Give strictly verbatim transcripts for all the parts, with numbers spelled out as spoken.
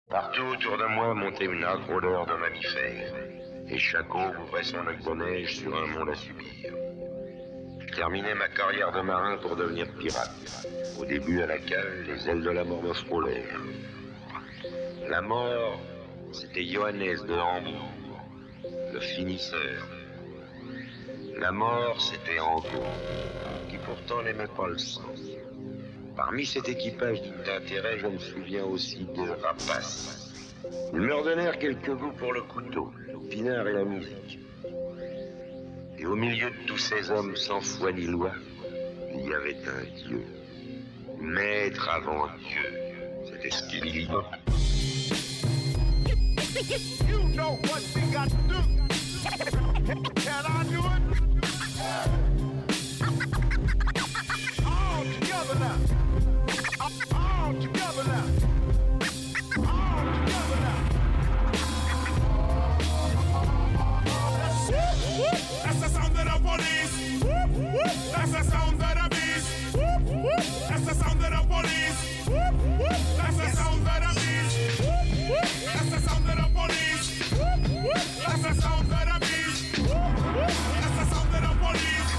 Partout autour de moi montait une âcre odeur de mammifères, et chaque eau ouvrait son lac de neige sur un monde à subir. Je terminais ma carrière de marin pour devenir pirate. Au début, à la cale, les ailes de la mort me frôlèrent. La mort, c'était Johannes de Hambourg, le finisseur. La mort, c'était Angot, qui pourtant n'aimait pas le sang. Parmi cet équipage digne d'intérêt, je me souviens aussi de Rapace. Ils me redonnèrent quelques goûts pour le couteau, le pinard et la musique. Et au milieu de tous ces hommes sans foi ni loi, il y avait un Dieu. Maître avant Dieu. C'était ce qu'il dit. You know what we got to do. Can I do it? All together now. All together now. All together now. That's the sound of the police. That's the sound of the beast. That's the sound of the police. That's the sound of the beast. That's the sound of the police. That's the sound of the beast. That's the sound of the police.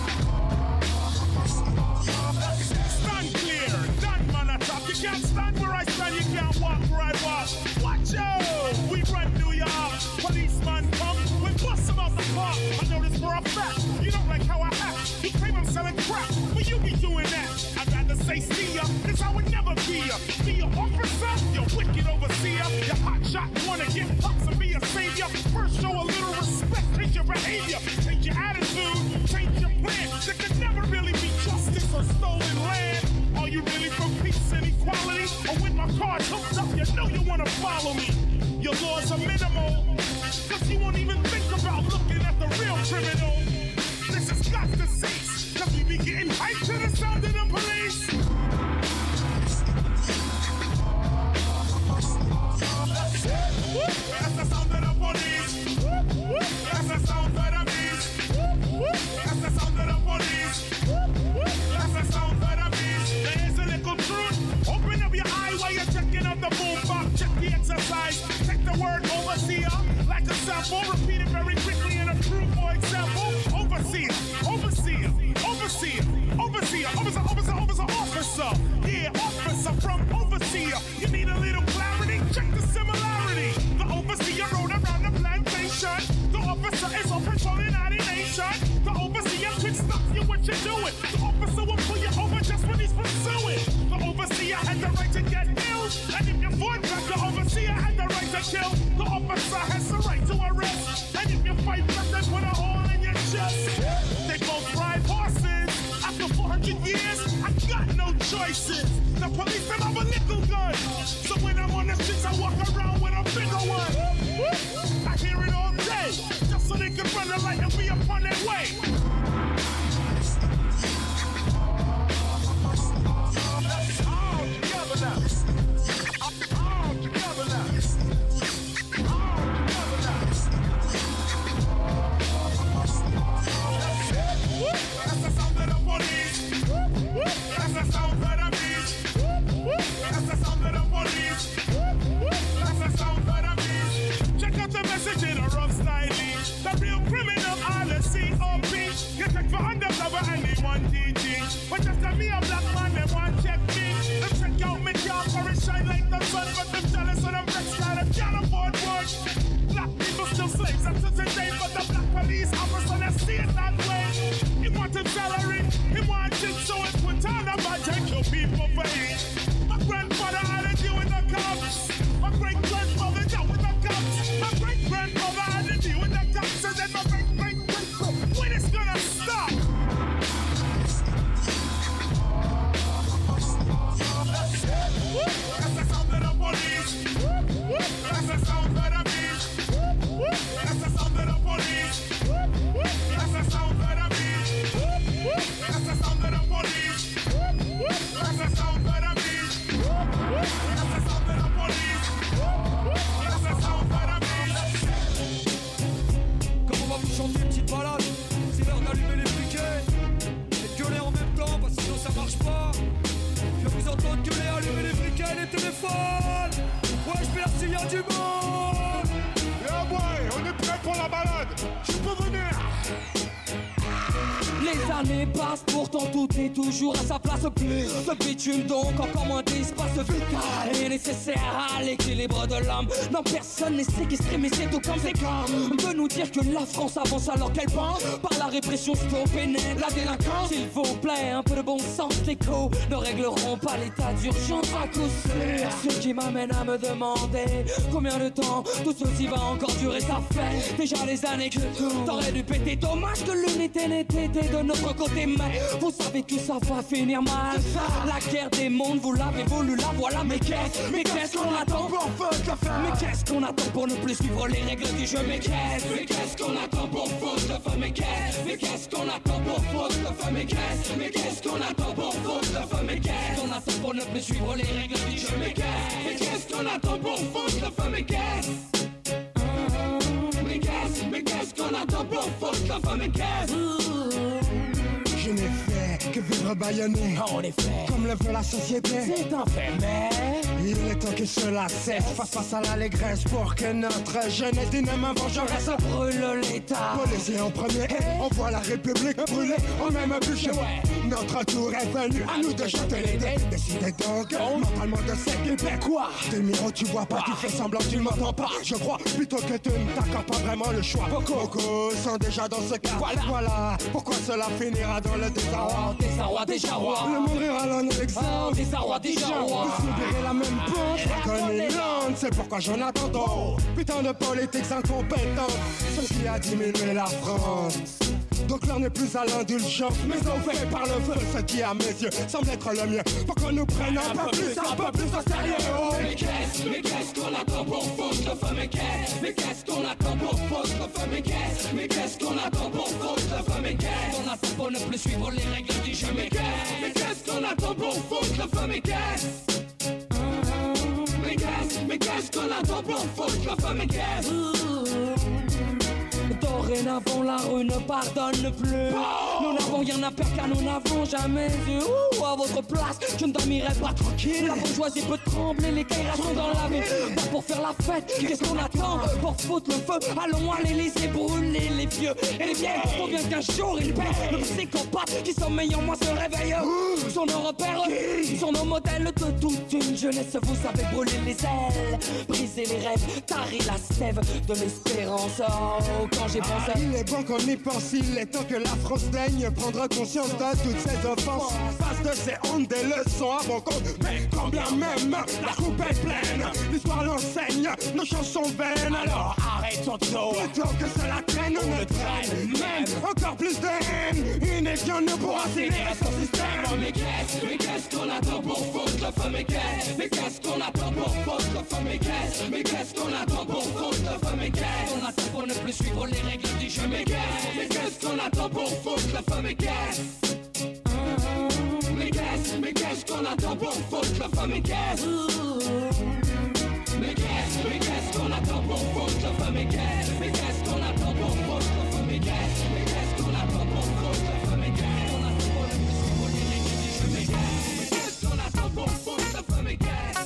Stand clear, stand man atop. You can't stand where I stand, you can't walk where I walk. Watch out, we run New York. Policeman come, we bust him out the park. I know this for a fact. You don't like how I act. You claim I'm selling crap, but you be doing that. I'd rather say see ya, cause I would never be ya. Be an officer, you wicked overseer. You hot shot, wanna get pops and be a savior. First show a little respect, change your behavior. Change your attitude, change your plan. There could never really be justice or stolen land. Are you really for peace and equality? Or with my cards hooked up, you know you wanna follow me. Your laws are minimal, cause you won't even think about looking at the real criminal. This has got to cease, cause we be getting hyped to the sound of the police. That's the sound of the police. That's the sound of the beast. That's the sound of the police. That's the sound of the beast. There's a little truth. Open up your eye while you're checking out the boom box. Check the exercise. Take the word overseer like a sample. Repeat it very quickly and approve, for example. Overseer, overseer, overseer, overseer, officer, officer, officer, officer. Yeah, officer from overseer. You need a little clarity. Check the similarity. The overseer rode around the plantation. The officer is on patrol in our nation. The overseer could stop you what you're doing. The officer will pull you over just when he's pursuing. The overseer had the right to get ill. And if you fought back, the overseer had the right to kill. The officer has the right to arrest. And if you fight back, they put a hole in your chest. They both ride horses. After four hundred years, I got no choices. The police don't have a nickel gun. So when I'm on the streets, I walk around with a bigger one. I hear it all day, just so they can run the light and be upon their way. All together now. All together now. All together now. That's the sound of the police. That's the sound of the beast. That's the sound of the police. années passent, pourtant tout est toujours à sa place. Plus ce bitume donc encore moins d'espace vital est nécessaire à l'équilibre de l'homme. Non, personne n'est séquestré, mais c'est tout comme c'est comme de nous dire que la France avance alors qu'elle pense par la répression stoppée net la délinquance. S'il vous plaît, un peu de bon sens, les coups ne régleront pas l'état d'urgence à coup sûr. Ce qui m'amène à me demander combien de temps tout ceci va encore durer. Ça fait déjà les années que t'aurais dû péter. Dommage que l'unité n'ait été de notre côté, mais vous savez que ça va finir mal. La guerre des mondes, vous l'avez voulu, la voilà. Mais qu'est-ce, mais qu'est-ce qu'on attend pour foutre le feu? Mais qu'est-ce qu'on attend pour ne plus suivre les règles du jeu? Mais qu'est-ce, mais qu'est-ce qu'on attend pour foutre le feu? Mais qu'est-ce, mais qu'est-ce qu'on attend pour foutre le feu? Mais qu'est-ce, mais qu'est-ce qu'on attend pour foutre le feu? Mais qu'est-ce qu'on attend pour ne plus suivre les règles du jeu? Mais qu'est-ce, mais qu'est-ce qu'on attend pour foutre le feu? Mais qu'est-ce, mais qu'est-ce, mais qu'est-ce qu'on attend pour foutre le feu? Mais qu'est-ce? Je n'ai fait que vivre bâillonné. En effet, comme le veut la société. C'est un fait, mais il est temps que cela cesse. Face face à l'allégresse pour que notre jeunesse dyname vengeresse brûle l'État. Policier en premier, on voit la République brûler au même bûcher. Notre tour est venu, à nous de jeter les dés. Décidez donc, mentalement de ce qu'il fait quoi. Tes miroirs tu vois pas, tu fais semblant tu ne m'entends pas. Je crois plutôt que tu ne t'accordes pas vraiment le choix. Beaucoup sont déjà dans ce cas. Voilà, voilà pourquoi cela finira dans le désarroi. Désarroi déjà roi. Le monde rira l'un exemple. Désarroi déjà roi. Vous subirez la même pente comme une lande. C'est pourquoi j'en attends trop. Putain de politiques incompétents, ce qui a diminué la France. Donc l'heure n'est plus à l'indulgence, mais on fait par le feu ce qui à mes yeux semble être le mieux. Pour qu'on nous prenne un peu plus, un peu plus au sérieux. Oh. Mais qu'est-ce, mais qu'est-ce qu'on attend pour foutre le feu? Mais qu'est-ce, mais qu'est-ce qu'on attend pour foutre le feu? Mais qu'est-ce, mais qu'est-ce qu'on attend pour foutre le feu? Mais qu'est-ce qu'on attend pour ne plus suivre les règles du jeu? Mais qu'est-ce, mais qu'est-ce qu'on attend pour foutre le feu? Mais qu'est-ce, mais qu'est-ce, mais qu'est-ce qu'on attend pour foutre le feu? Mais qu'est-ce? Dorénavant la rue ne pardonne plus. Nous n'avons rien à perdre car nous n'avons jamais eu. Ouh, à votre place, je ne dormirai pas tranquille. La bourgeoisie peut trembler, les caillasses sont dans la ville. Pas pour faire la fête, qu'est-ce qu'on attend? Pour foutre le feu, allons à l'Élysée brûler les vieux et les vieilles. Faut bien qu'un jour il paie. Le psychopathe qui sommeille en moi se réveille. Sont nos repères, sont nos modèles de toute une jeunesse. Vous savez brûler les ailes, briser les rêves, tarir la sève de l'espérance. Oh, quand j'ai pensé. Ah, il est bon qu'on y pense, il est temps que la France daigne prendre conscience de toutes ces offenses. Passe de ces hontes des leçons à mon compte. Mais quand bien même la coupe est pleine, l'histoire l'enseigne, nos chansons vaines. Alors arrêtons tout, plutôt que cela traîne, on ne traîne même encore plus de haine. Une évian ne pourra finir son système. Mais qu'est-ce, mais qu'est-ce qu'on attend pour foutre le feu? Mais qu'est-ce, mais qu'est-ce qu'on attend pour foutre le feu? Mais qu'est-ce, mais qu'est-ce qu'on attend pour foutre le feu? Mais qu'est-ce qu'on attend pour ne plus suivre les règles du jeu? Mais qu'est-ce, mais qu'est-ce qu'on attend pour foutre le feu? Mais qu'est-ce, mais qu'est-ce, mais qu'est-ce qu'on attend pour foutre le feu? Mais qu'est-ce, mais qu'est-ce, mais qu'est-ce qu'on attend pour foutre le feu? Mais qu'est-ce, mais qu'est-ce qu'on attend pour foutre le feu? Mais qu'est-ce, mais qu'est-ce qu'on attend pour foutre le feu? Mais qu'est-ce qu'on attend pour ne plus suivre les règles du jeu? Mais qu'est-ce, mais qu'est-ce qu'on attend pour foutre le feu? Mais qu'est-ce,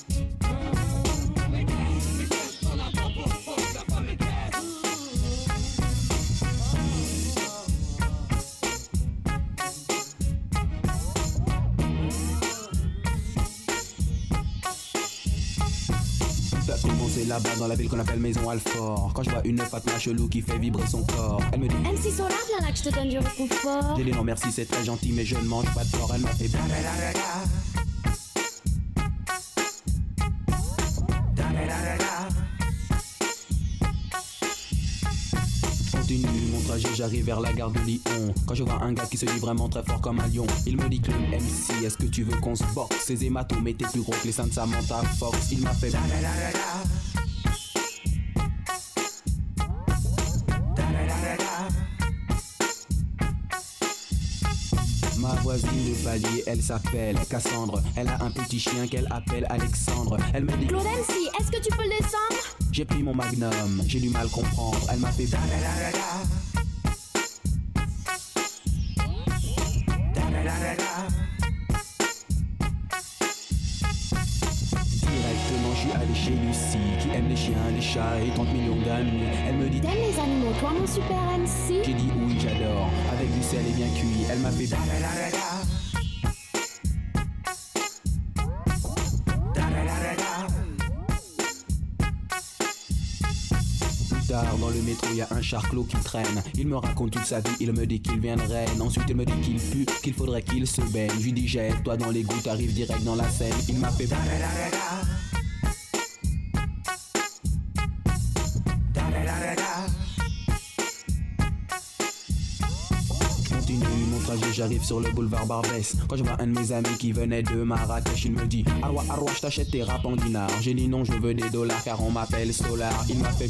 mais qu'est-ce, mais qu'est-ce qu'on attend pour foutre le feu? Mais qu'est-ce. Ça a commencé là-bas dans la ville qu'on appelle Maison Alfort. Quand je vois une Fatma chelou qui fait vibrer son corps, elle me dit M C Solar, viens là que je te donne du réconfort. j'ai dit non merci c'est très gentil mais je ne mange pas de porc. Elle m'a fait blablabla. Continue mon trajet, j'arrive vers la gare de Lyon. Quand je vois un gars qui se dit vraiment très fort comme un lion, il me dit que M C, est-ce que tu veux qu'on se boxe? Ces hématomes étaient plus gros que les seins de Samantha Fox. Il m'a fait ma voisine de palier, elle s'appelle Cassandre. Elle a un petit chien qu'elle appelle Alexandre. Elle me dit Claude M C, est-ce que tu peux le descendre? j'ai pris mon magnum, j'ai du mal comprendre. Elle m'a fait directement je suis allé chez Lucie qui aime les chiens, les chats et trente millions d'amis. Elle me dit T'aimes les animaux, toi mon super M C? J'ai dit oui, j'adore. Avec du sel et bien cuit, elle m'a fait da da da da da. Dans le métro, il y a un charclot qui traîne. Il me raconte toute sa vie, il me dit qu'il vient de Rennes. Ensuite, il me dit qu'il pue, qu'il faudrait qu'il se baigne. Je lui dis jette-toi dans l'égout, t'arrives direct dans la Seine. Il m'a fait continue mon trajet, j'arrive sur le boulevard Barbès. Quand je vois un de mes amis qui venait de Marrakech, il me dit Arwa, Arwa, je t'achète tes rap en dinars. J'ai dit non, je veux des dollars car on m'appelle Solar. Il m'a fait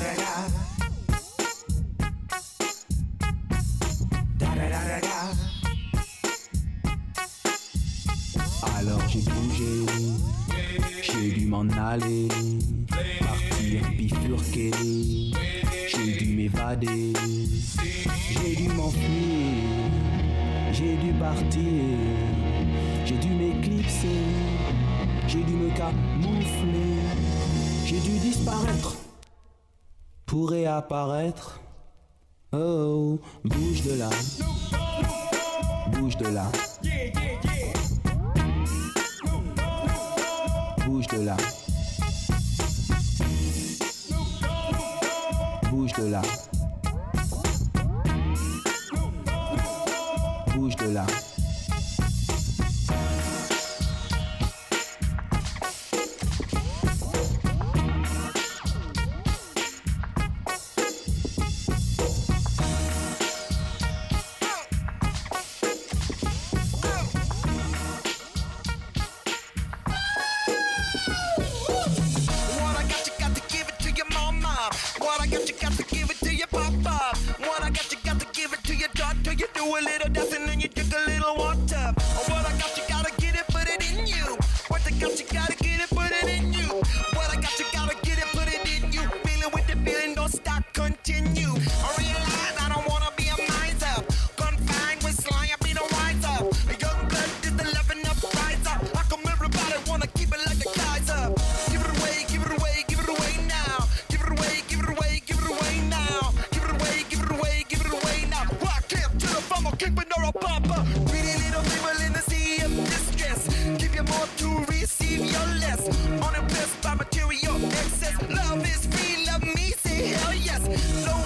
alors j'ai bougé, j'ai dû m'en aller, partir bifurquer, j'ai dû m'évader, j'ai dû m'enfuir, j'ai dû partir, j'ai dû m'éclipser, j'ai dû me camoufler, j'ai dû disparaître pour réapparaître. Oh, bouge de là, bouge de là. Bouge de là. Bouge de là. Bouge de là. Unimpressed by material excess. Love is free, love me, say hell yes. Low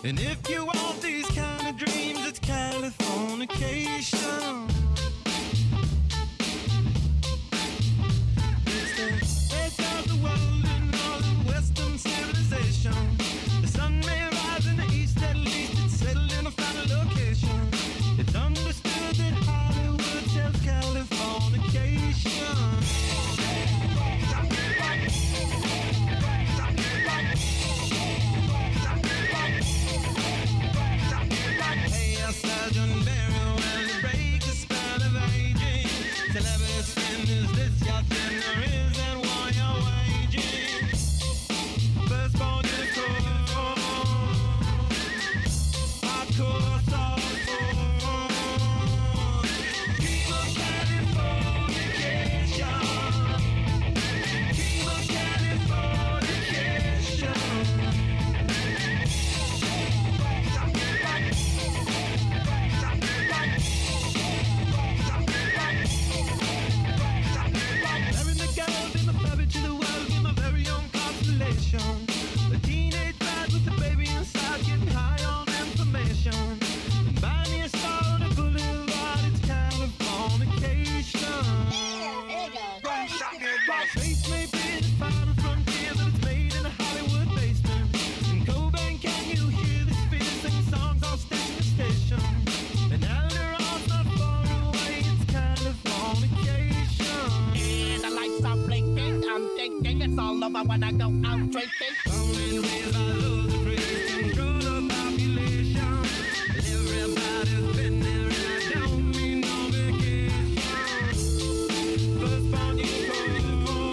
And if you want these kind of dreams, it's Californication. It's the edge of the world and all the Western civilization. The sun may rise in the east, at least it's settled in a final location. It's understood that Hollywood sells Californication. Hey, Sergeant Barry, when you break the spell of aging, celebrity spin, is this your dinner? Is that why you're waging? Firstborn to the core, hardcore softcore. Keep on Californication. Keep on Californication. Having the girls in the fabric of the world in my very own constellation. A teenage bride with a baby inside, getting high on information. And buy me a star on a boulevard, it's Californication. Space may be the final frontier, but it's made in a Hollywood basement. In Cobain, can you hear the spin singing songs on station to station? And Alderon's not far away, it's Californication. And the lights are blinking, I'm thinking it's all over when I go out drinking. Born and raised by those that praise control of population. Everybody's been there and I don't mean no vacation. Firstborn you call,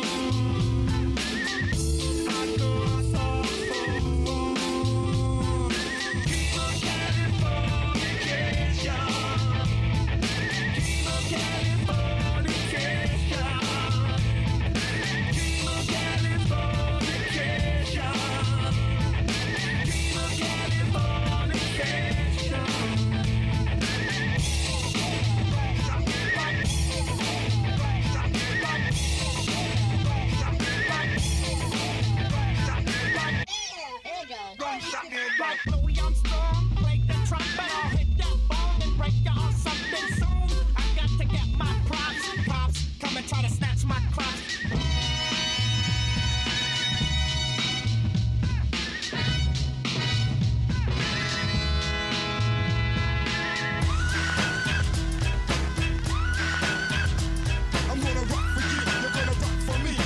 hardcore softcore. Keep on Californication. Keep on Californication. Keep on Californication. Keep on Californication. Like Louis Armstrong, play the trumpet, I'll hit that bone and break you on something soon. I got to get my props, props, come and try to snatch my crops. I'm gonna rock for you, you're gonna rock for me.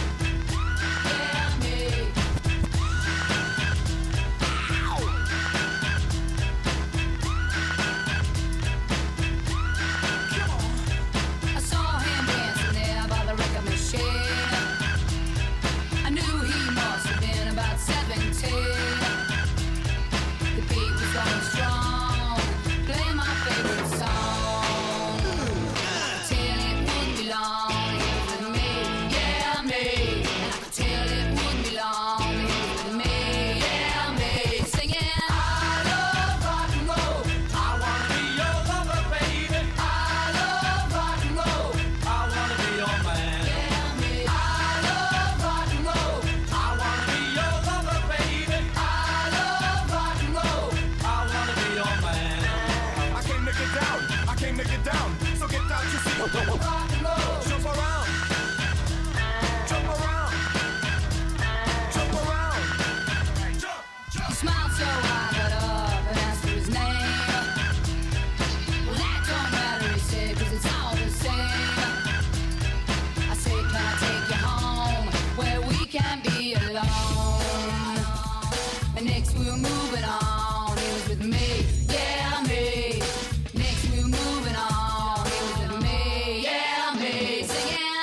I saw him dancing there by the record machine. I knew he must have been about seventeen. The beat was going strong, play my favorite song. Till it wouldn't be long, he was with me, yeah me. And I could tell it wouldn't be long, he was with me, yeah me. Singing, I love rock and roll, I wanna be your lover, baby. I love rock and roll, I wanna be your man. yeah me. I love rock and roll, I wanna be your lover, baby. I love rock and roll. I wanna be your man. I came to get down, I came to get down. So get down, you see. Rock and roll. Jump around, jump around, jump around. Jump, jump. He smiled so I got up and asked for his name. Well, that don't matter, he said, 'cause it's all the same. I said, can I take you home where we can be alone? And next we were moving on, he was with me, yeah me. Next we were moving on, he was with me, yeah me. Singing,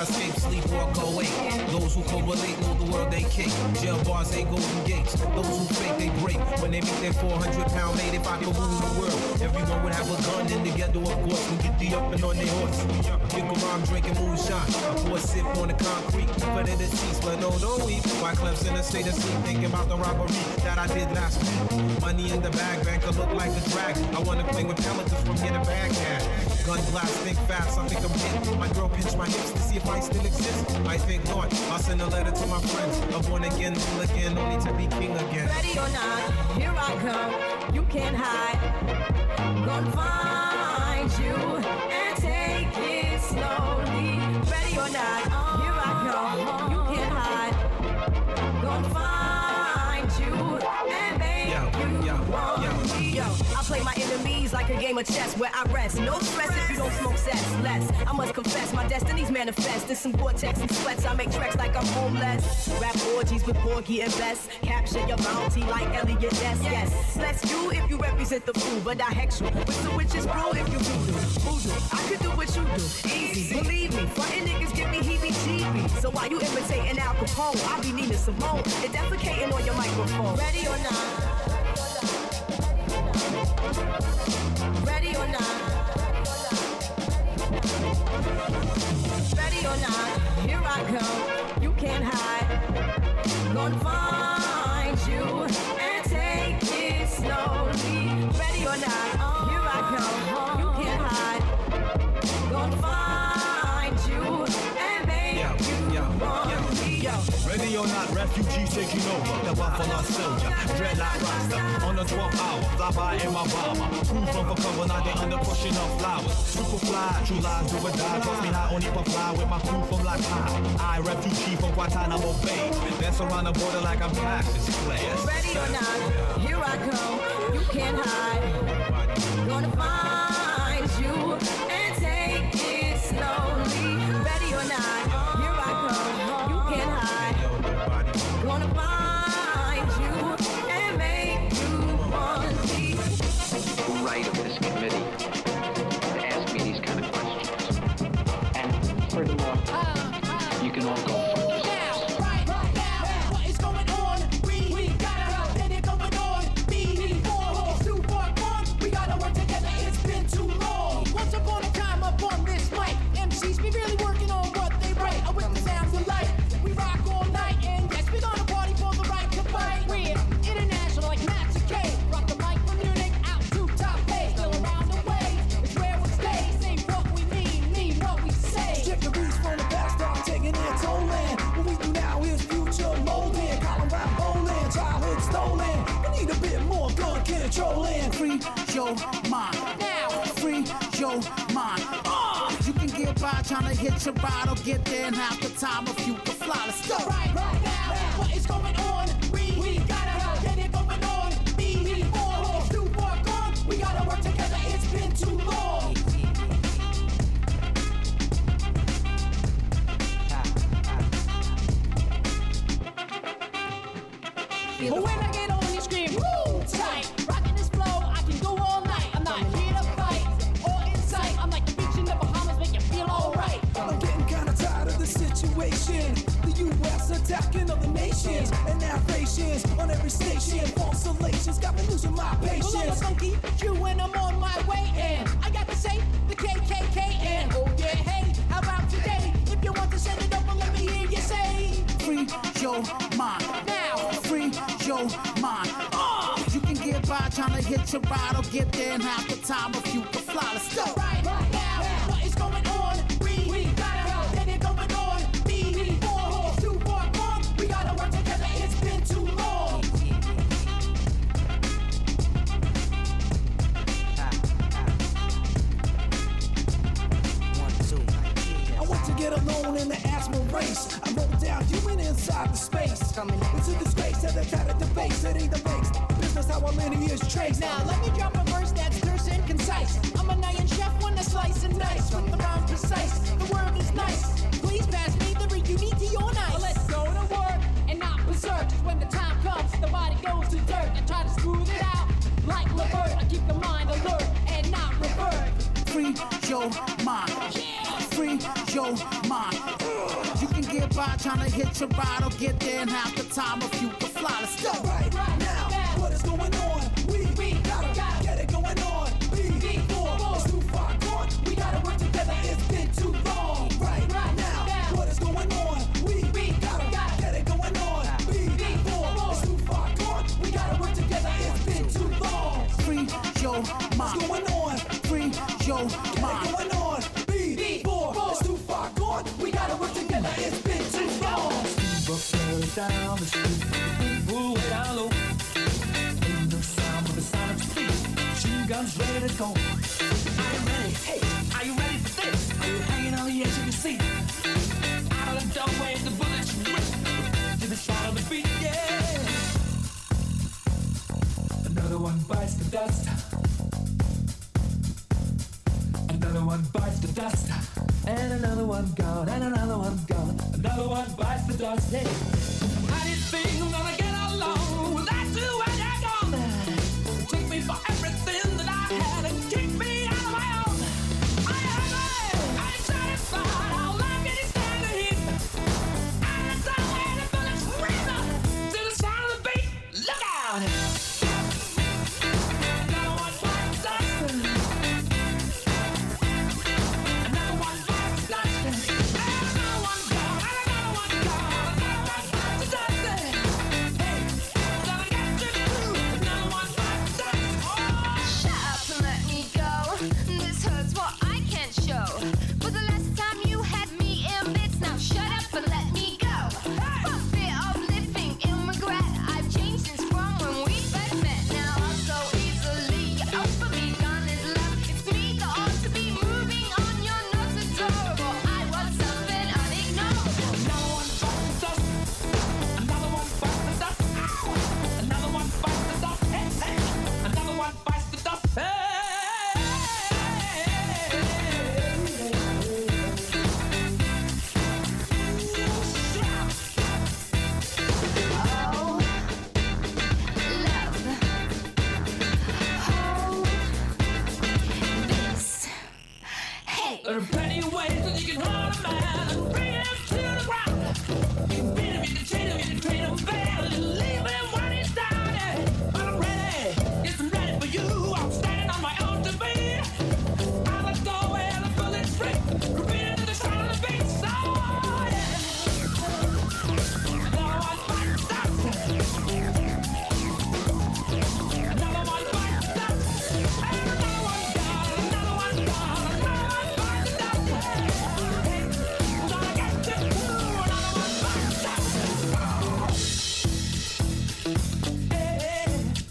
escape, sleep, or go away. Those who correlate know the world they kick. Jail bars ain't golden gates. Those who fake, they break. When they meet their four hundred pound mate, if I could rule the world, everyone would have a gun in the ghetto, of course, and get the up and on their horse. Kick around drinking moonshine. I pour a sip on the concrete, but in the seats, but no, don't weep. Why Clef's in a state of sleep, thinking about the robbery that I did last week. Money in the bag, banker look like a drag. I wanna play with pelicans from getting bag cash. Gun blast, think fast, I think I'm hit. My girl pinch my hips to see if I still exist. I think not, I'll send a letter to my friends. A born again, fool again, only to be king again. Ready or not, here I come, you can't hide. Gonna find you and take it slowly. Ready or not, here I come, you can't hide. Gonna find you and make yo, you yo, want yo. me. Yo, I play my enemies like a game of chess where I rest. No stress if you don't smoke cess. Less, I must confess, my destinies manifest. In some vortex and sweats, I make tracks like I'm homeless. Rap orgies with Porgy and Bess. Capture your bounty like Elliot Ness. Yes, bless you if you represent the fool, but I hex you with the witches brew if you voodoo. Voodoo, I could do what you do, easy. Believe me, frontin' niggas give me heebie-jeebies. So while you imitating Al Capone, I be Nina Simone and defecating on your microphone. Ready or not? Ready or not? Ready or not? Here I come. You can't hide. Gonna find you and take it slowly. Ready or not? Here I come. You can't hide. Gonna find you and make Yo, you yo, want yo, me. yo. Ready or not, refugees taking over. The Buffalo Soldier, dreadlock roster. On the twelfth hour, fly by in my bomber. Crew from for cover, now they under pushing up flowers. Super fly, true lies do or die. Trust me, I only can fly with my crew from La Paz. I, refugee from Guantanamo Bay. Dance around the border like I'm Cassius Clay. Ready or not, here I come. You can't hide. Gonna find you and take it slowly. Ready or not, here I come. You can't hide. Gonna find you and make you want me. Right of this committee to ask me these kind of questions. And furthermore, you can all go fuck yourselves. Now, right, right now, what is going on? We, we gotta get it going on. B, four, two, four, one. We gotta work together, it's been too long. Once upon a time up on this mic, M Cs be really working on what they write. I with the sounds of light, we rock all night. And yes, we're gonna party for the right to fight. We're international like Master K. Rock the mic from Munich out to top A. Still around the way, it's where we stay. Say what we mean, mean what we say. Trickeries from the past start taking their toll in. What we do now is future molding. Column rap bowling, childhood stolen. We need a bit more gun controlling. Free your mind. Now, Free your mind. Uh, you can get by trying to hit your ride or get there in half the time if you can fly. Let's go. right, right now, what is going on? We, we gotta get it going on. B, four, two, four, gone. We gotta work together, it's been too long. But when I get on, you scream, woo, tight. Rocking this flow, I can go all night. I'm not here to fight or incite. I'm like the beach in the Bahamas, make you feel alright. I'm getting kinda tired of the situation. The U S attacking other nations and narrations on every station. False salations got me losing my patience. Well, I'm a funky Jew and I'm on my way in. I got to say the K K K N. Oh yeah, hey, how about today? If you want to send it over, let me hear you say. Free your mind. Now, Free your mind. Uh, you can get by trying to hit your ride or get there in half the time if you can fly. Let's go. right, right now, what is going on? We, we gotta get it going on. B, four, two, four, one. We gotta work together, it's been too long. I want to get alone in the asthma race. I wrote down human inside the space. It's a disgrace that they try to debate. It ain't the base. Business how our lineage trace. Now let me drop a verse that's terse and concise. I'm an iron chef when I slice and dice with the rhyme precise. The word is nice. Please pass me the reunity on ice. Let's go to work and not berserk. Just when the time comes, the body goes to dirt. I try to smooth it out like Levert. I keep the mind alert and not revert. Free your mind. Free your your mind. You can get by trying to hit your ride or get there in half the time if you can fly. Let's go. Right, right now, what is going on? We, we gotta, gotta get it going on. B, B, four, it's too far gone. We gotta work together, it's been too long. Right, right now, what is going on? We, we gotta, gotta get it going on. B, B, four, it's too far gone. We gotta work together, it's been too long. Free your mind. What's going on? Free your Get mind. it going on. B, B, four, it's too far gone. We gotta work together, it's been too long. Buffalo down the street, pull way down low. Ain't no sound but the sound of your feet. Machine guns ready to go. Are you ready? Hey, are you ready for this? Are you hanging on the edge of your seat? Out of the doorway, the bullets rip to the sound of the beat. Yeah. Another one bites the dust. Another one bites the dust. And another one gone, and another one gone. Another one bites the dust. Hey, how do you think I'm gonna get along without you when you're gone? Take me for everything that I had and keep me out of my own. Are you happy? Are you satisfied? How long can you stand the heat? And the time when the bullets rip to the sound of the beat. Look out! Another one bites the dust. Another one bites the dust. Another one gone, another one gone, another one bites the dust. Hey, gonna get you through. Another one bites the dust. Oh, Shut up and let me go. This hurts what I can't show. But the last time you had me in bits, now shut up and let me go. For fear of living in regret, I've changed since from when we first met. Now I'm so easily over me, gone is left. It's me that ought to be moving on. You're not adorable. I want something unignorable. another one bites the dust. Another one bites the dust. Ow! Another one bites the dust. Hey, hey. Another one bites the dust. Hey. Oh, love. Hold this. Hey. There are plenty of ways that you can hold a man and bring him to the ground. You can beat him, you can chain him, you can treat him bad, you leave him when he's down. Yeah. But I'm ready, yes, I'm ready for you. I'm standing on my own two feet. Out the doorway, the bullets rip, repeating to the sound of the beat. So, yeah. Another one bites the dust. Another one bites the dust. And another one gone, another one gone, another one bites the dust. Hey, gonna get you through. Another one bites the dust. Hey.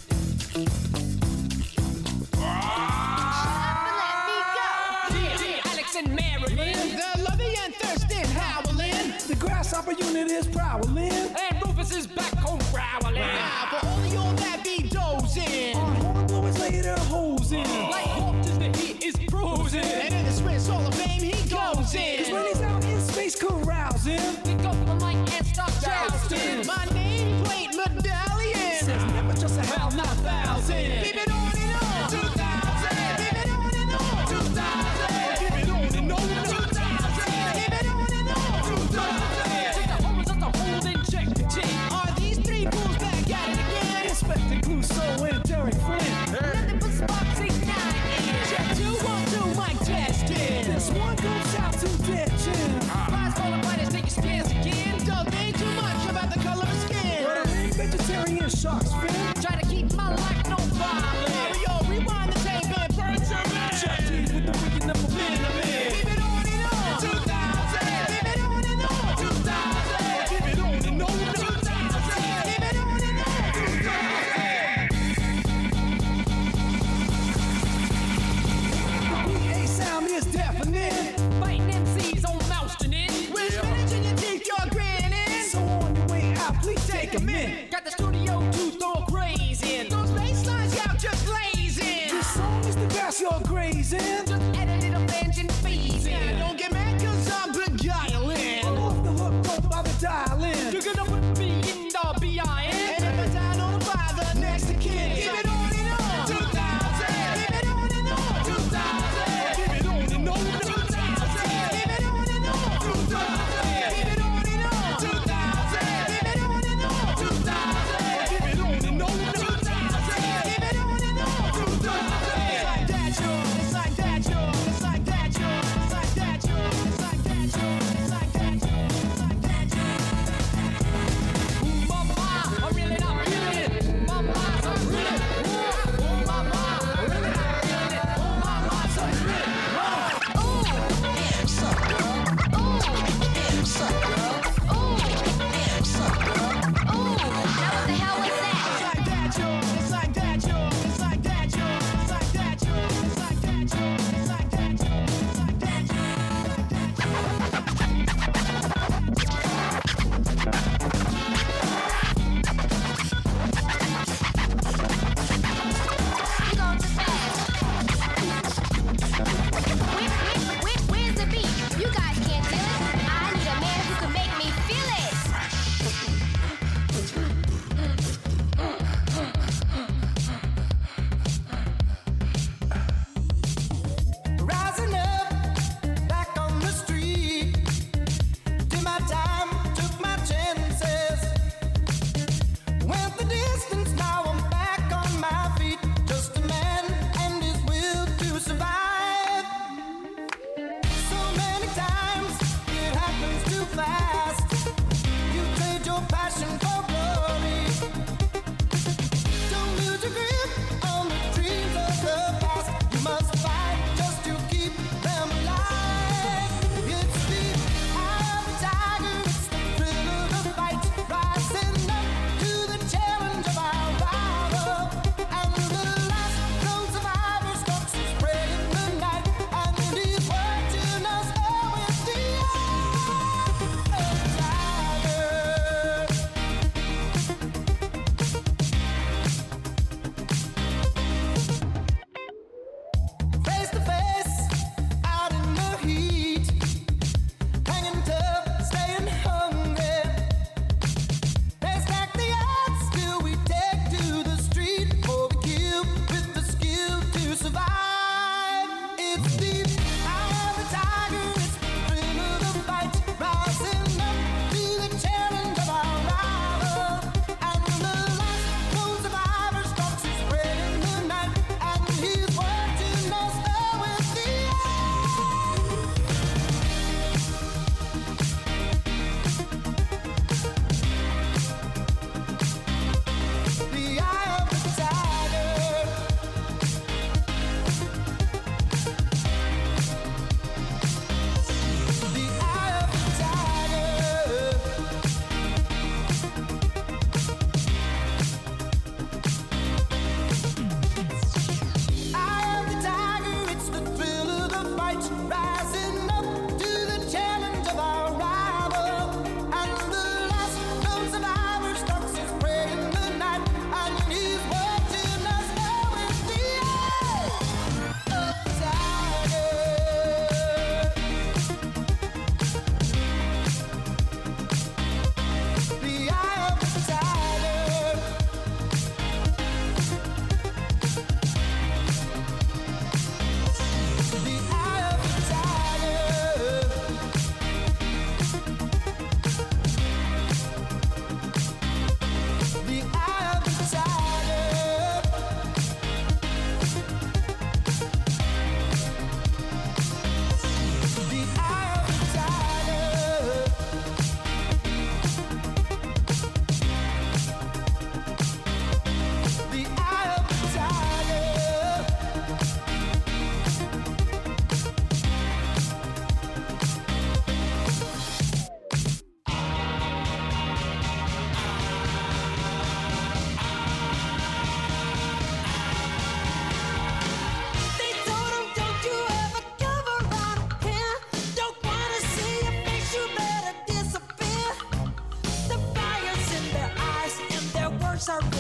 Alex and Marilyn, the lovey and thirsty howling. The grasshopper unit is prowling. And Rufus is back home growling. Ah, for all you that be dozing. Our horn blowers lay their holes in. Like Hawkins, the heat is cruising. And in the Swiss Hall of Fame, he goes in. Cause when he's out in space carousing, we go for the mic and start jousting. My nameplate medallion says never just a hell, not a thousand. Keep it on and on. two thousand. Keep it on and on. two thousand. Keep it on and on. two thousand. Keep it on and on. two thousand. Take the horns of the hold and check the chain. Are these three fools back at it again? Inspector Clouseau and Derek Flynn. Nothing but sparks igniting. Check two, one, two, mic testing. This one goes out to Dead Jim. Rise for the fighters, take your stance again. Don't think too much about the color of skin. But I ain't vegetarian sharks, fin. Try to keep my life no violence. Mario, rewind the tape and burn some man. Chuck D with the wicked number man, I'm in. Keep it on and on. two thousand. Keep it on and on. two thousand. Keep it on and on. two thousand. Keep it on and on. two thousand. The P A sound is deafening. Fighting M Cs on Mouston in. With spinach in your teeth, you're grinning. So on your way out, please take a minute. Got the studio tooth all crazy. Those bass lines out just blazing. This song is the grass you're grazing. Just add a little flange and fees in. Don't get mad cause I'm beguiling. I'm off the hook, don't bother dialing. You're gonna put me in the B I N. And if I die, notify the next of kin. Keep it on and on. two thousand. Keep it on and on. two thousand. Keep it on and on. two thousand. Keep it on and on.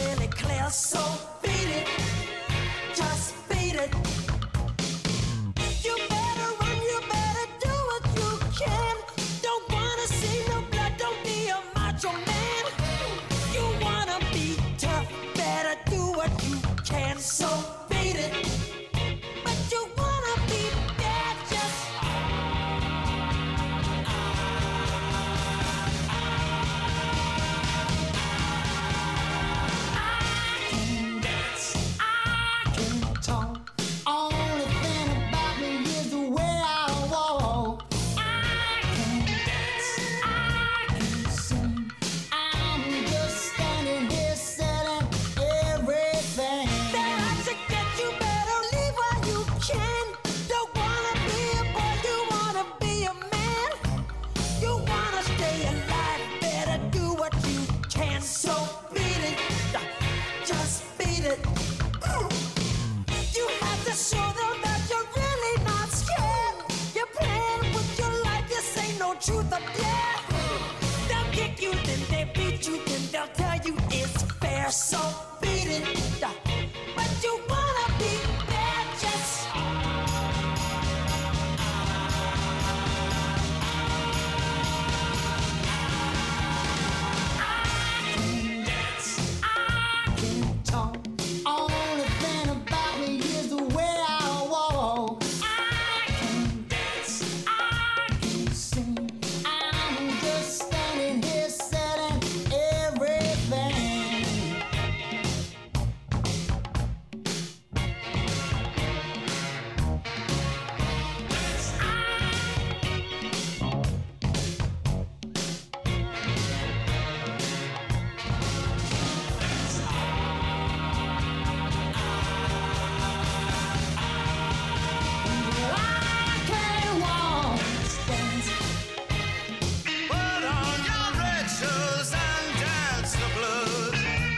really clear, so beat it, just beat it. You better run, you better do what you can. Don't wanna see no blood, don't be a macho man. You wanna be tough, better do what you can, so beat it. But you wanna be bad, just Only thing about me is the way I walk. I can dance, I can sing. I'm just standing here selling everything. they're out to get you, better leave while you can. Don't wanna be a boy, you wanna be a man. You wanna stay alive, better do what you can. So beat it, just beat it. Ooh. You have to show them that you're really not scared. You're playing with your life, this ain't no truth or dare. They'll kick you, then they beat you, then they'll tell you it's fair. So beat it, but you wanna be bad, just Only thing about me is the way I walk. I can dance, I can sing. I'm just standing here selling everything. I can walk, dance. Put on your red shoes and dance the blues.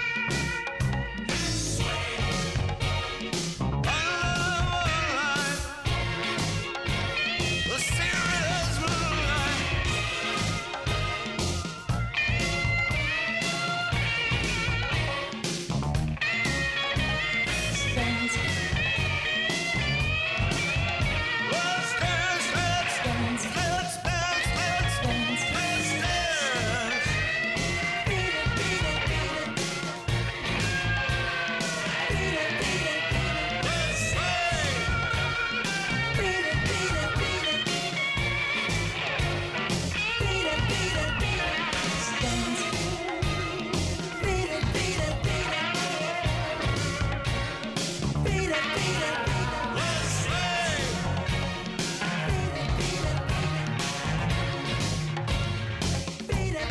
Under the moonlight, the serious moonlight. Let's dance, let's dance, let's dance, let's dance, let's dance. beat it, beat it, beat it. Beat it, beat it, beat it. Let's sway. Beat it, beat it, beat it. Beat it, beat it, beat it. Dance. Beat it, beat it, beat it. Beat it, beat it, beat it. Let's sway. Beat it, beat it, beat it. Beat it, beat it, beat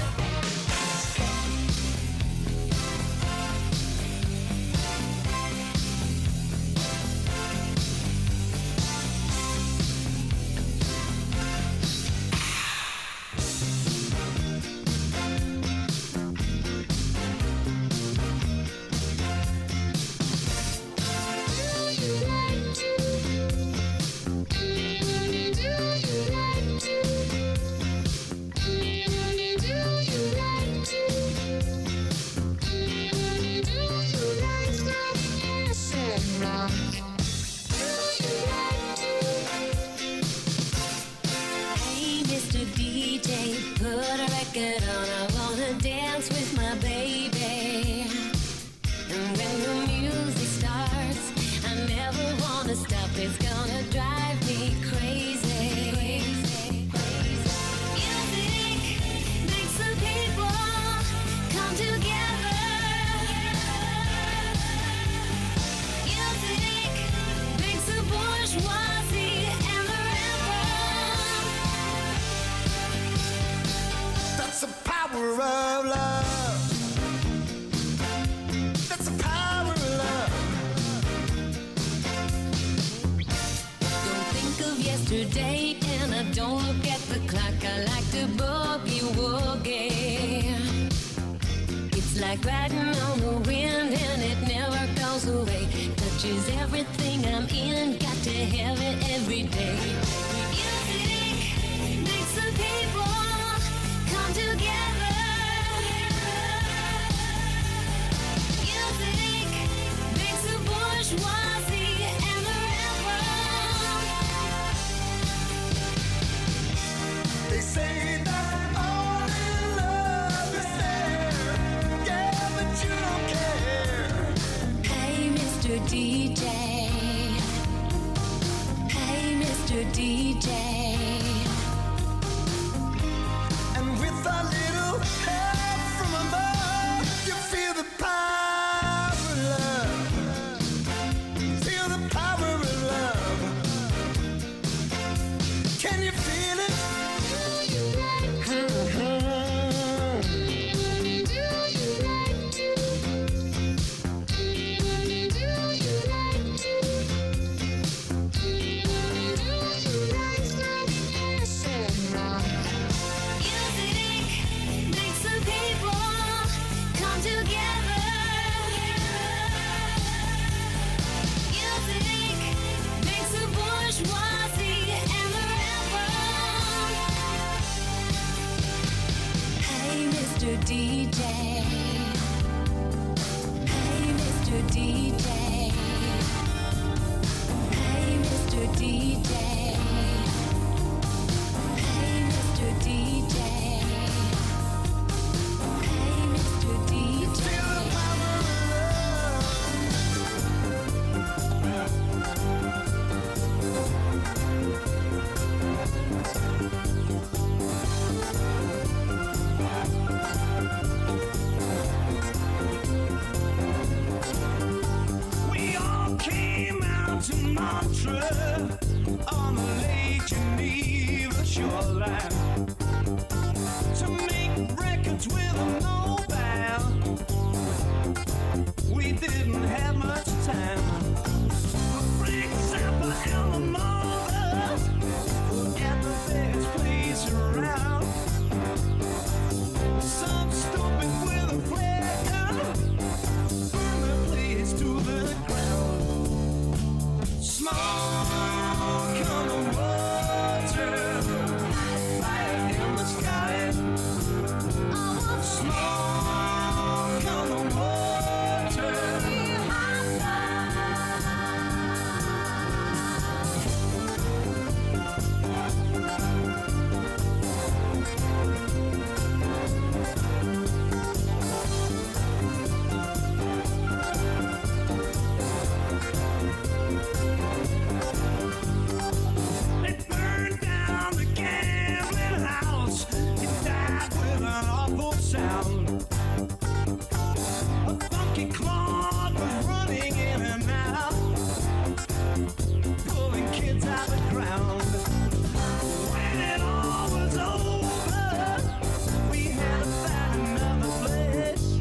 Hey, Mister D J, put a record on. I wanna dance with my baby. And when the music starts, I never wanna stop. It's gonna drive me crazy. Music makes the people come together. Music makes the bourgeoisie and the rebel. That's the power of love. That's the power of love. Don't think of yesterday, and I don't look at the clock. I like to boogie woogie. It's like riding on the wind, and it never goes away. Touches everything I'm in, got to have it every day. Music makes the people come together. say that only love is there. Yeah, but you don't care. Hey, Mister D J. Hey, Mister D J. And with a little help from above, you feel the power of love. Feel the power of love. Can you feel it? Music makes the people come together. Music makes the bourgeoisie and the rebel. Hey, Mister D J. Hey, Mister D J. Hey, Mister D J. Hey, Mister D J. Hey, Mister D J. Feel the power We all came out to Montreux on the Lake Geneva shoreline to make records with a mobile. We didn't have much time. Frank Zappa and the mother at the best place around. Some stupid with a flare gun burn the place to the ground. Smoke on the water, fire in the sky. Smoke on the water. It burned down the gambling house. It died with an awful sound. A funky clog was running in and out, pulling kids out the ground. When it all was over, we had to find another place.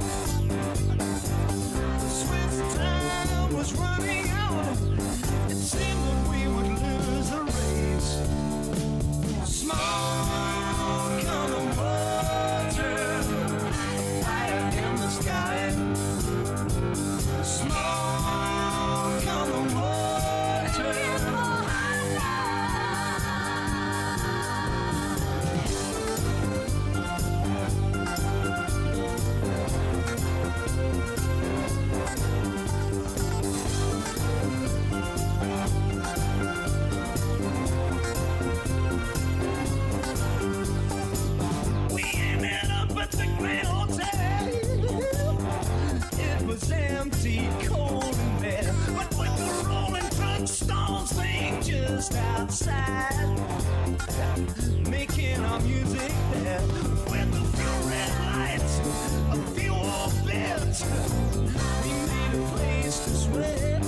The Swiss time was running out. It seemed that we would lose the race. Smoke on the water, fire in the sky. Smoke on the water. We ended up at the Grand Hotel. It was empty, cold and bare, but with the rolling truck stones thing just outside, making our music there. With a few red lights, a few old beds, we made a place to sweat.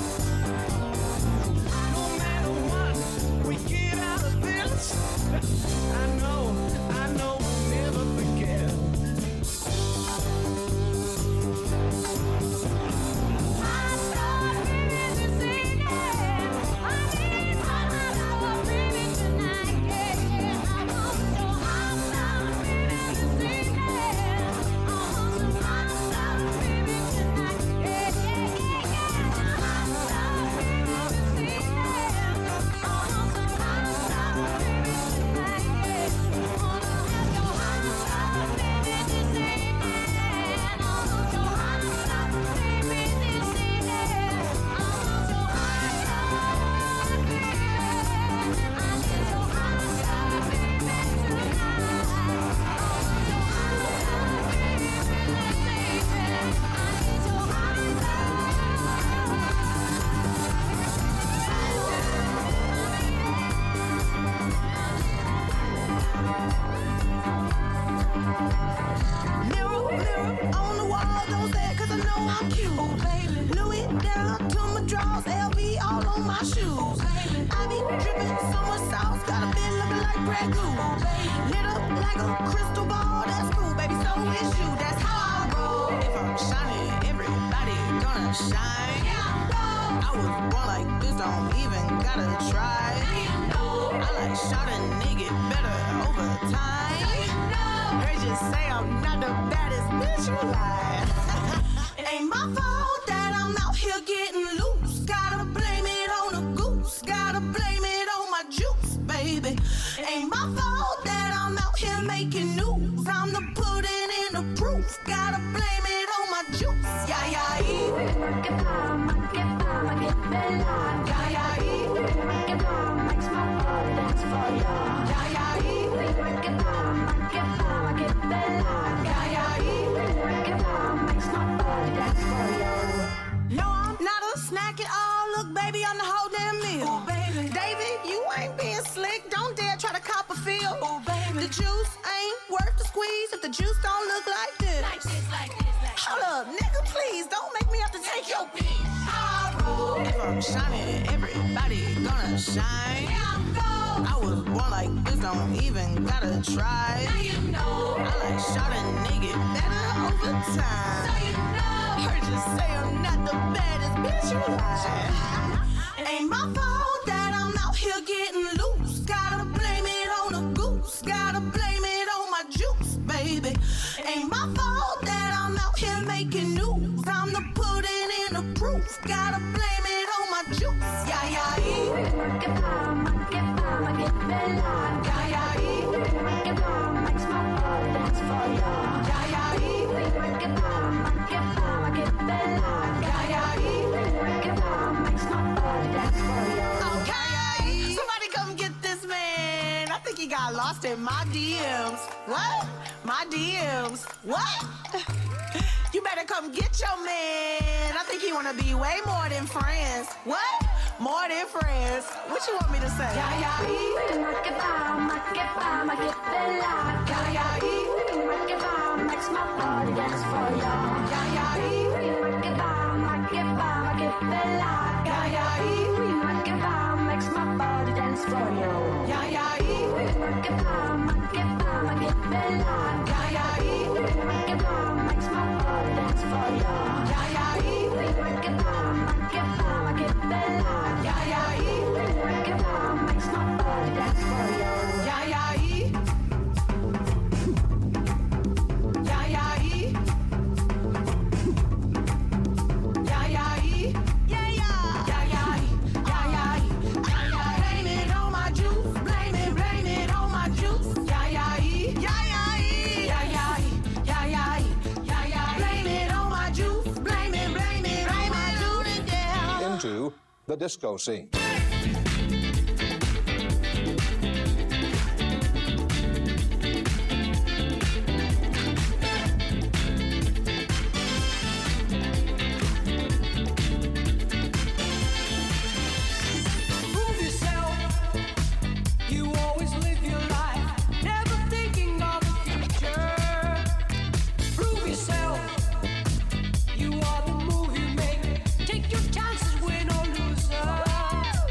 No matter what, we get out of this. I know, I know we'll never forget. Mirror, mirror on the wall, don't say it 'cause I know I'm cute. Oh, baby. Louis down to my drawers, L V all on my shoes. I be dripping so much sauce, got a bit looking like Grey Goose. Lit up like a crystal ball, that's cool, baby, so is you, that's how I roll. If I'm shining, everybody gonna shine. I was born like this, don't even gotta try. I like shot a nigga better over time. Heard you say I'm not the baddest bitch you like. It ain't my fault that I'm out here getting loose. Gotta blame it on the goose. Gotta blame it on my juice, baby. It ain't my fault that I'm out here making news. I'm the pudding in the proof. Gotta blame it on my juice. Yeah, yeah, yeah. No, I'm not a snack at all. Look, baby, I'm the whole damn meal. Oh, baby. David, you ain't being slick. Don't dare try to cop a feel. Oh, baby. The juice ain't worth the squeeze if the juice don't look like this. Like this, like this, like Hold up, nigga, please. Don't make me have to take your piece. If I'm shining, everybody gonna shine. I was born like this, don't even gotta try. I like shot a nigga better over time. Heard you say I'm not the baddest bitch you like. Ain't my fault that I'm out here getting loose. Gotta blame it on the goose. Gotta blame it on my juice, baby. Ain't my fault that I'm out here making news. I'm the pudding in the proof. Gotta blame it on my juice. Yeah, yeah, yeah. Okay, somebody come get this man. I think he got lost in my D Ms. What? My D Ms. What? You better come get your man. I think he wanna be way more than friends. What? More than friends. What you want me to say? Yeah, yeah, yeah. Makes my body dance for you. Yeah, yeah, makes my body dance for you. Yeah, yeah, makes my body dance for you. Yeah, yeah, makes my body dance for you. Yeah, yeah, yeah, yeah, yeah, yeah, yeah, yeah, yeah, yeah, yeah. Blame it on my juice. Blame it, blame it on my juice. Yeah, yeah, yeah, yeah, yeah, yeah, yeah, yeah, yeah, yeah. Blame it on my juice. Blame it, blame it on my juice. Yeah. Into the disco scene. Prove yourself. You always live your life, never thinking of the future. Prove yourself. You are the move you make. Take your chances, win or lose.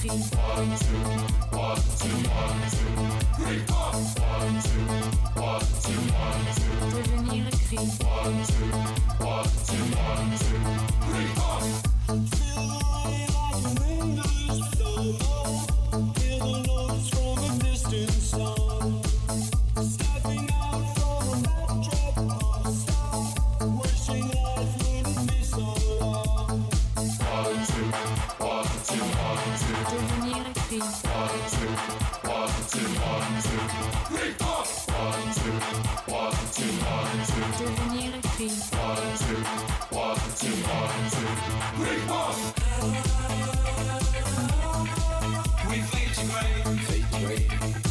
cri. One, two, one, two, one, two, three, four. One, two, one, two, one, two. Devenir cri. One, two, one, two, one, two, three, four. Feel the light like an English solo. Hear the notes from a distant song. Stepping out from a backdrop of stars. Wishing life wouldn't be so long. One, two, one, two, one, two. Devenir cri. One, two, one, two, one, two, three, four. One, two, one, two, one, two. Devenir cri. One, two, one, two, one, two, three, four. We fade to gray, fade to gray.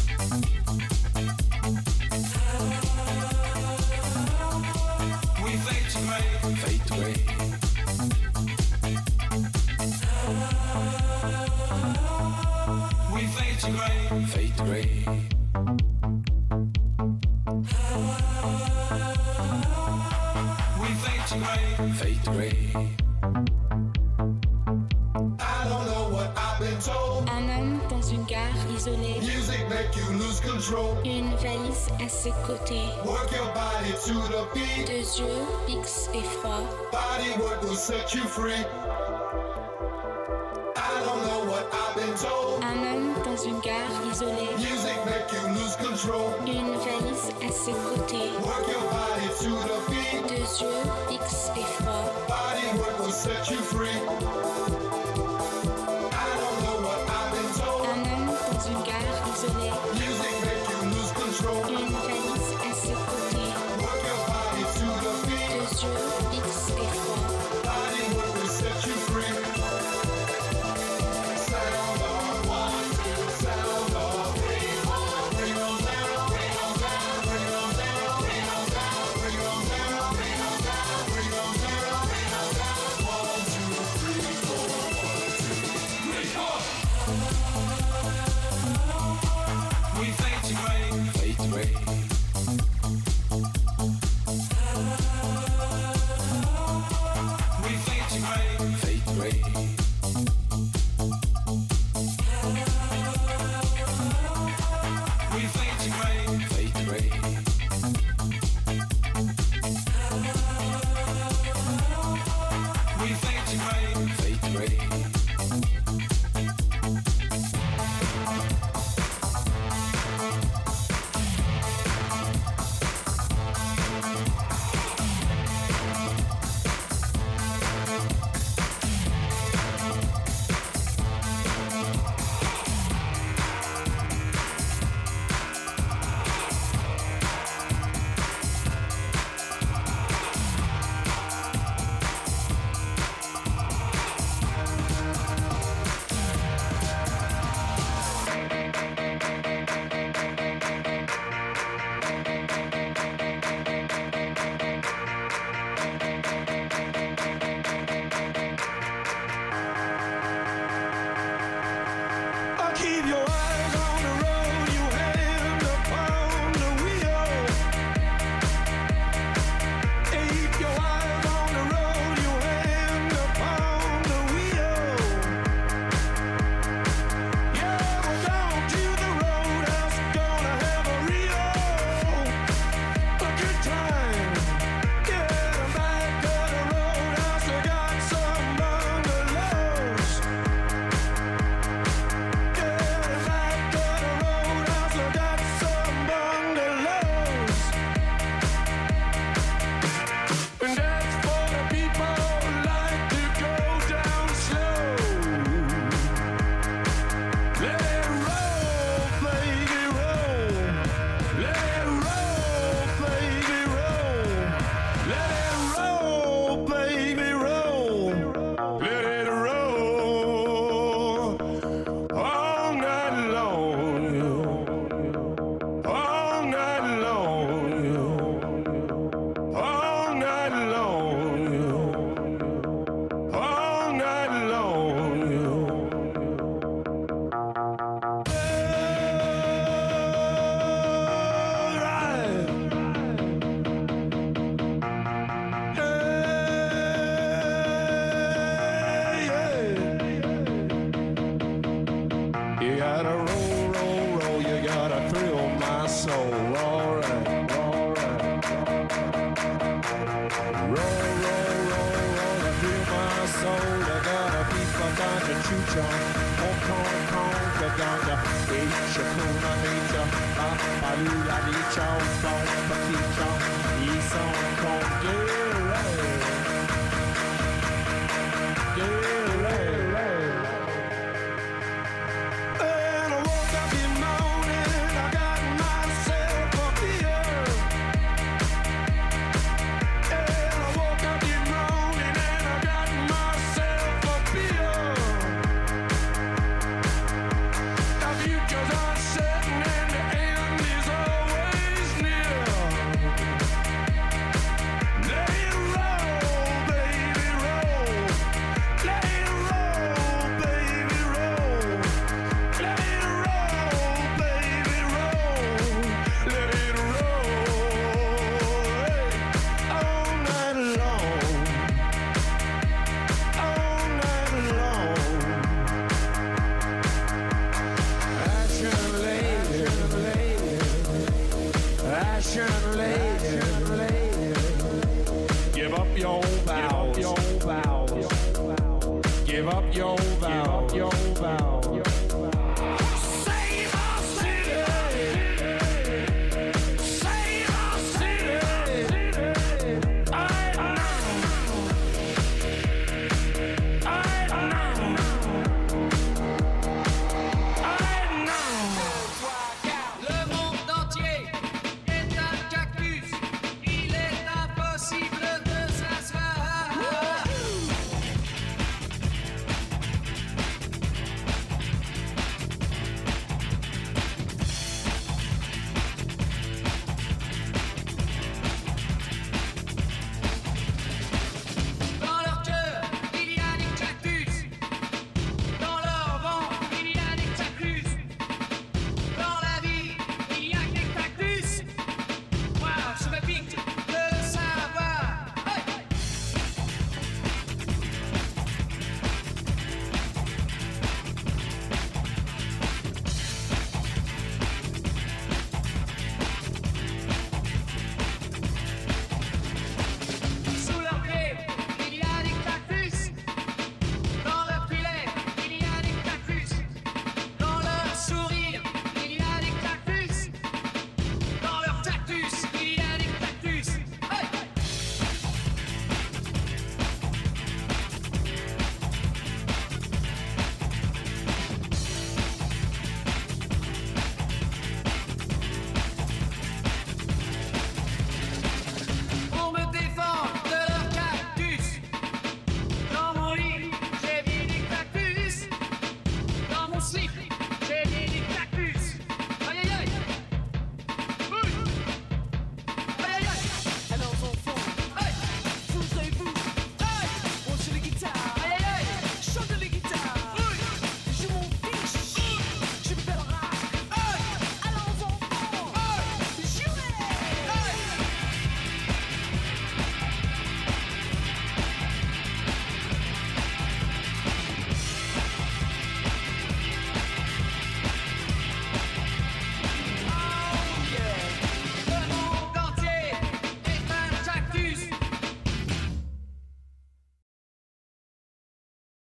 We fade to gray, fade to gray. We fade to gray, fade to gray. We fade to gray, fade to gray. I don't know what I've been told. Un homme dans une gare isolée. Music make you lose control. Une valise à ses côtés. Work your body to the beat. Deux yeux fixes et froids. Body work will set you free. I don't know what I've been told. Un homme dans une gare isolée. Music make you lose control. Une valise à ses côtés. Work your body to the beat. Deux yeux fixes et froids. Body work will set you free. I don't know what I've been told. Un homme dans une gare isolée. Music make you lose control. Une valise à ses côtés. Work your body to the beat. Deux yeux fixes et froids. Body work will set you free. Sound of one, two, sound of three, four. Bring 'em down, bring 'em down, bring 'em down, bring 'em down, bring 'em down, bring 'em down, bring 'em down, bring 'em down. One, two, three, four. One, two, three, four. We fade to gray, fade to gray. We fade to gray, fade to gray. We fade to gray, fade to gray. We fade to gray, fade to gray. the chucha, Hong Kong, Kong, the ganga, Asia, Kuna, Nature, Babalula, Licha, Bong, Pakicha, East Hong Kong, yeah, yeah, and I woke up in the morning, I got myself a beer. And I woke up in the morning and I got myself a beer. The future's uncertain and the end is always near. Let it roll, baby, roll. Let it roll, baby, roll. Let it roll, baby, roll. Let it roll, hey, all night long, all night long. Action lady, action lady, give up your vows, your vows, give up your vows, your vows.